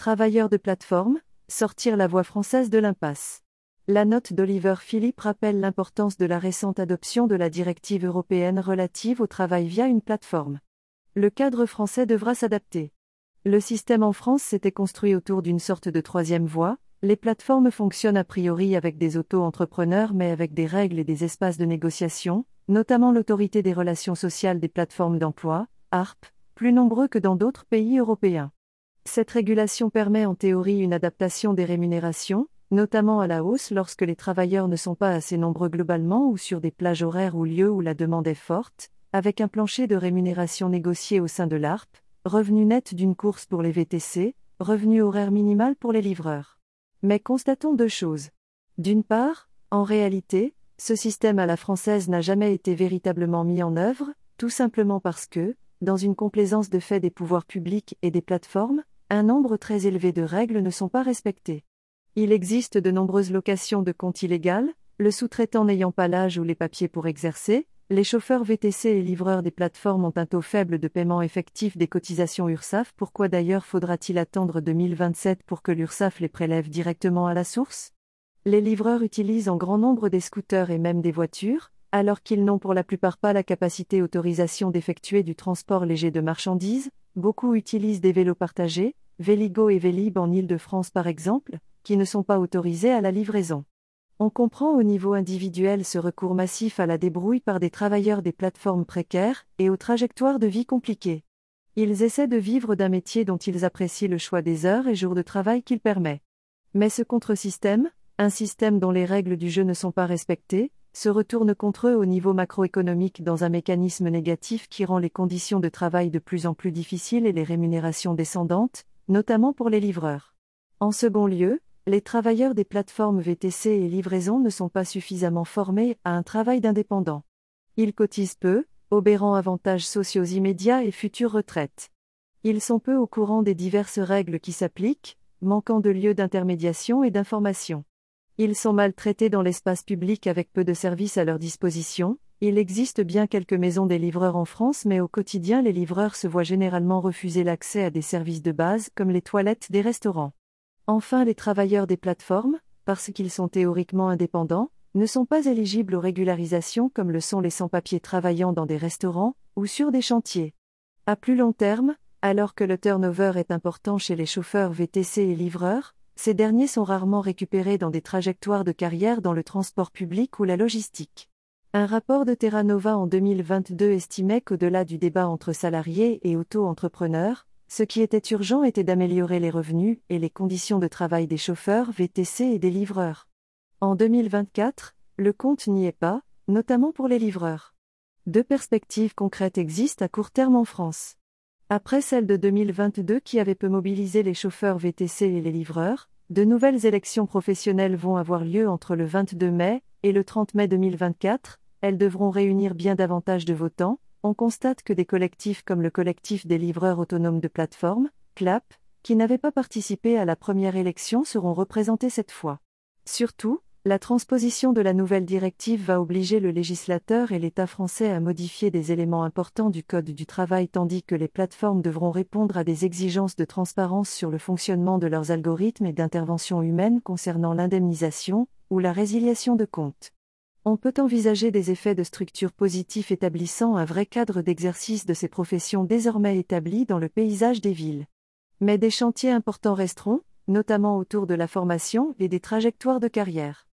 Travailleurs de plateforme, sortir la voie française de l'impasse. La note d'Oliver Philippe rappelle l'importance de la récente adoption de la directive européenne relative au travail via une plateforme. Le cadre français devra s'adapter. Le système en France s'était construit autour d'une sorte de troisième voie. Les plateformes fonctionnent a priori avec des auto-entrepreneurs mais avec des règles et des espaces de négociation, notamment l'autorité des relations sociales des plateformes d'emploi, ARP, plus nombreux que dans d'autres pays européens. Cette régulation permet en théorie une adaptation des rémunérations, notamment à la hausse lorsque les travailleurs ne sont pas assez nombreux globalement ou sur des plages horaires ou lieux où la demande est forte, avec un plancher de rémunération négocié au sein de l'ARP, revenu net d'une course pour les VTC, revenu horaire minimal pour les livreurs. Mais constatons deux choses. D'une part, en réalité, ce système à la française n'a jamais été véritablement mis en œuvre, tout simplement parce que, dans une complaisance de fait des pouvoirs publics et des plateformes, un nombre très élevé de règles ne sont pas respectées. Il existe de nombreuses locations de compte illégales, le sous-traitant n'ayant pas l'âge ou les papiers pour exercer, les chauffeurs VTC et livreurs des plateformes ont un taux faible de paiement effectif des cotisations URSSAF. Pourquoi d'ailleurs faudra-t-il attendre 2027 pour que l'URSSAF les prélève directement à la source ? Les livreurs utilisent en grand nombre des scooters et même des voitures, alors qu'ils n'ont pour la plupart pas la capacité autorisation d'effectuer du transport léger de marchandises. Beaucoup utilisent des vélos partagés, Véligo et Vélib en Île-de-France par exemple, qui ne sont pas autorisés à la livraison. On comprend au niveau individuel ce recours massif à la débrouille par des travailleurs des plateformes précaires et aux trajectoires de vie compliquées. Ils essaient de vivre d'un métier dont ils apprécient le choix des heures et jours de travail qu'il permet. Mais ce contre-système, un système dont les règles du jeu ne sont pas respectées, se retourne contre eux au niveau macroéconomique dans un mécanisme négatif qui rend les conditions de travail de plus en plus difficiles et les rémunérations descendantes, notamment pour les livreurs. En second lieu, les travailleurs des plateformes VTC et livraison ne sont pas suffisamment formés à un travail d'indépendant. Ils cotisent peu, obérant avantages sociaux immédiats et futures retraites. Ils sont peu au courant des diverses règles qui s'appliquent, manquant de lieux d'intermédiation et d'information. Ils sont maltraités dans l'espace public avec peu de services à leur disposition. Il existe bien quelques maisons des livreurs en France mais au quotidien les livreurs se voient généralement refuser l'accès à des services de base comme les toilettes des restaurants. Enfin, les travailleurs des plateformes, parce qu'ils sont théoriquement indépendants, ne sont pas éligibles aux régularisations comme le sont les sans-papiers travaillant dans des restaurants ou sur des chantiers. À plus long terme, alors que le turnover est important chez les chauffeurs VTC et livreurs, ces derniers sont rarement récupérés dans des trajectoires de carrière dans le transport public ou la logistique. Un rapport de Terra Nova en 2022 estimait qu'au-delà du débat entre salariés et auto-entrepreneurs, ce qui était urgent était d'améliorer les revenus et les conditions de travail des chauffeurs VTC et des livreurs. En 2024, le compte n'y est pas, notamment pour les livreurs. Deux perspectives concrètes existent à court terme en France. Après celle de 2022 qui avait peu mobilisé les chauffeurs VTC et les livreurs, de nouvelles élections professionnelles vont avoir lieu entre le 22 mai et le 30 mai 2024, elles devront réunir bien davantage de votants. On constate que des collectifs comme le collectif des livreurs autonomes de plateforme, CLAP, qui n'avaient pas participé à la première élection seront représentés cette fois. Surtout, la transposition de la nouvelle directive va obliger le législateur et l'État français à modifier des éléments importants du Code du travail tandis que les plateformes devront répondre à des exigences de transparence sur le fonctionnement de leurs algorithmes et d'intervention humaine concernant l'indemnisation ou la résiliation de comptes. On peut envisager des effets de structure positifs établissant un vrai cadre d'exercice de ces professions désormais établies dans le paysage des villes. Mais des chantiers importants resteront, notamment autour de la formation et des trajectoires de carrière.